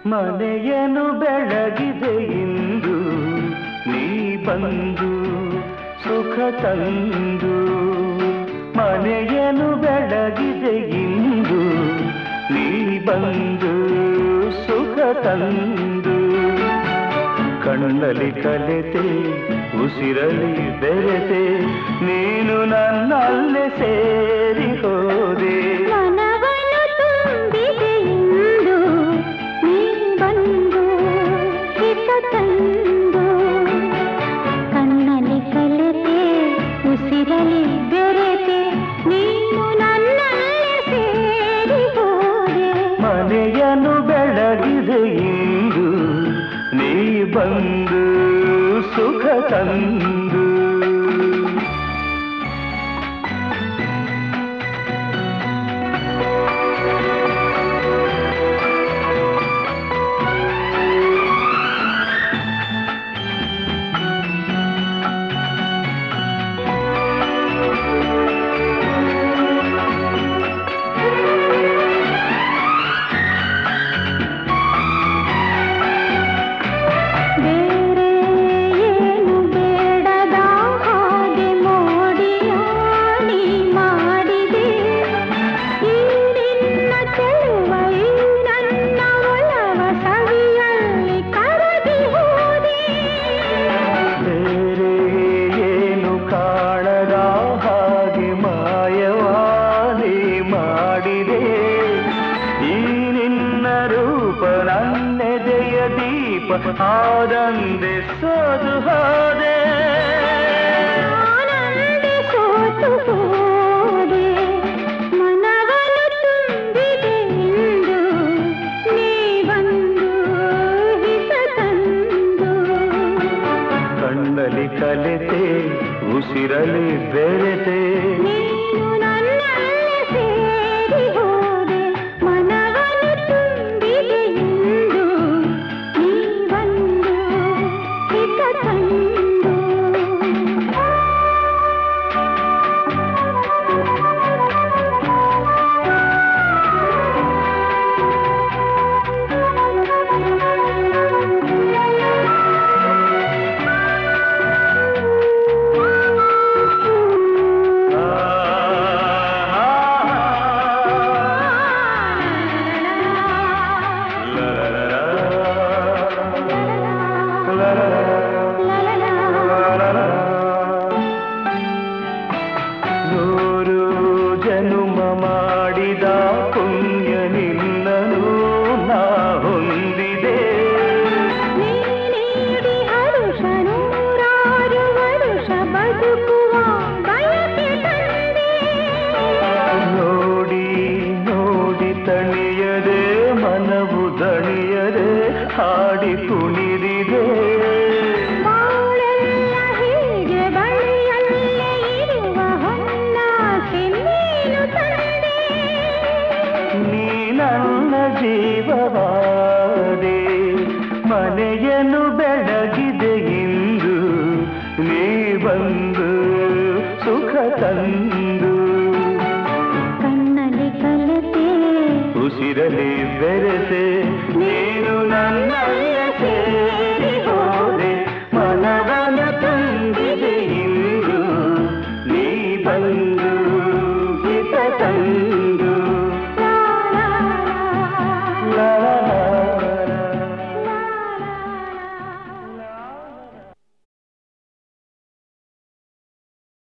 ಮನೆಯನ್ನು ಬೆಳಗಿದೆ ಇಂದು ನೀ ಬಂದು ಸುಖ ತಂದು ಮನೆಯನ್ನು ಬೆಳಗಿದೆ ಇಂದು ನೀ ಬಂದು ಸುಖ ತಂದು ಕಣ್ಣಲ್ಲಿ ಕಲೆತೆ ಉಸಿರಲಿ ಬೆರೆತೆ ನೀನು ನನ್ನಲ್ಲೇ ಸೇರಿ ಹೋದೆ ಕಣ್ಣಲ್ಲಿ ಕಲೆತೆ ಉಸಿರಲಿ ಬೆರೆತೆ ನೀನು ನನ್ನಲ್ಲೇ ಸೇರಿ ಹೋದೆ ಮನೆಯನ್ನು ಬೆಳಗಿದೆ ಇಂದು ನೀ ಬಂದು ಸುಖ ತಂದು ನನ್ನೆದೆಯ ದೀಪ ಆದಂದೆ ಸೋದು ಹೋದೆ ಸೋತು ಹೋದೆ ಮನವನ್ನು ತುಂಬಿದೆ ಇಂದು ನೀ ಬಂದು ಹಿತ ತಂದು ಕಣ್ಣಲ್ಲಿ ಕಲೆತೆ ಉಸಿರಲಿ ಬೆರೆತೆ ನೀನು ನನ್ನಲ್ಲೇ ಸೇರಿ ಹೋದೆ ಮನವನ್ನು ತುಂಬಿದೆ ಇಂದು ನೀ ಬಂದು ಹಿತ ತಂದು ನೂರು ಜನುಮ ಮಾಡಿದ ಪುಣ್ಯ ನಿನ್ನನು ನಾ ಹೊಂದಿದೆ ನೀಡಿ ಹರುಷ ನೂರಾರು ವರುಷ ಬದುಕುವ ಬಯಕೆ ತಂದೆ ನೋಡಿ ನೋಡಿ ತಣಿಯದೆ ಮನವು ದಣಿಯದೆ ಹಾಡಿ ಕುಣಿದಿದೆ ಬಾಳೆಲ್ಲ ಹೀಗೆ ಬಳಿಯಲ್ಲೇ ಇರುವ ಹೊನ್ನಾಸೆ ನೀನು ತಂದೆ ನೀ ನನ್ನ ಜೀವವಾದೆ ಮನೆಯನ್ನು ಬೆಳಗಿದೆ ಇಂದು ನೀ ಬಂದು ಸುಖ ತಂದು ಕಣ್ಣಲ್ಲಿ ಕಲೆತೆ ಉಸಿರಲಿ ಬೆರೆತೆ